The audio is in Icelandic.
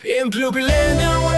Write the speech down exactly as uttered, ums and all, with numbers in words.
เพียงเพลิวไปเล่นเอา